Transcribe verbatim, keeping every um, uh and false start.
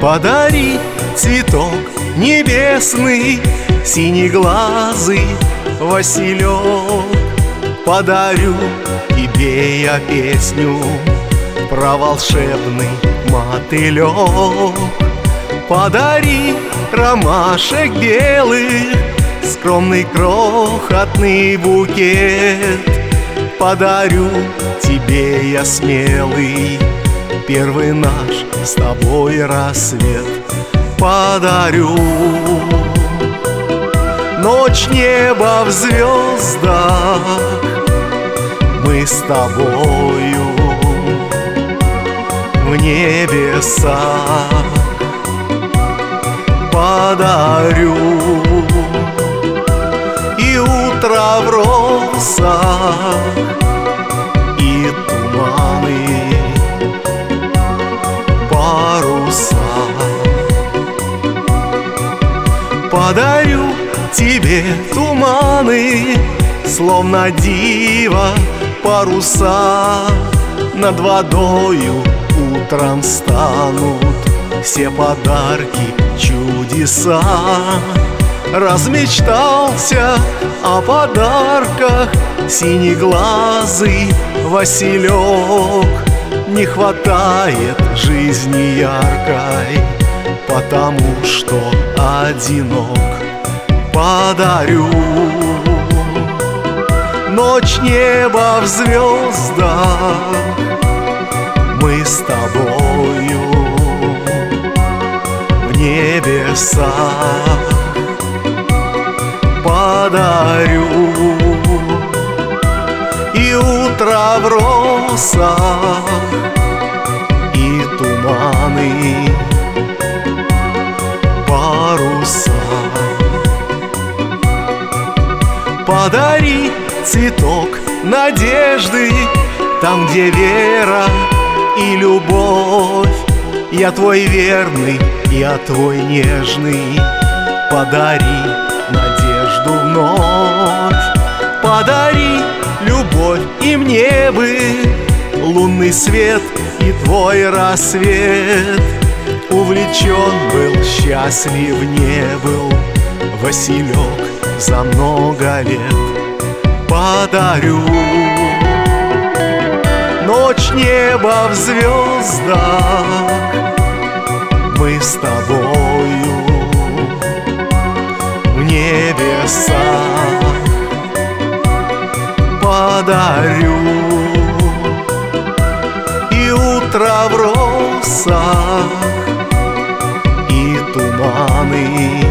Подари цветок небесный, синеглазый Василек. Подарю тебе я песню про волшебный мотылек. Подари ромашек белых, скромный крохотный букет. Подарю тебе я смелый первый наш с тобой рассвет. Подарю ночь, небо в звездах, мы с тобою в небесах. Подарю и утро в росах, и туманы, паруса. Подарю тебе туманы, словно диво паруса. Над водою утром станут все подарки чудеса. Размечтался о подарках синеглазый Василек. Не хватает жизни яркой, потому что одинок. Подарю ночь, небо в звездах, мы с тобою в небесах. Подарю и утро в росах, и туманы, паруса. Подари цветок надежды там, где вера и любовь. Я твой верный, я твой нежный. Подари надежду вновь. Подари любовь и мне бы лунный свет и твой рассвет. Увлечен был, счастлив не был Василек за много лет. Подарю ночь, небо в звездах, мы с тобою в небесах. Подарю и утро в росах, и туманы,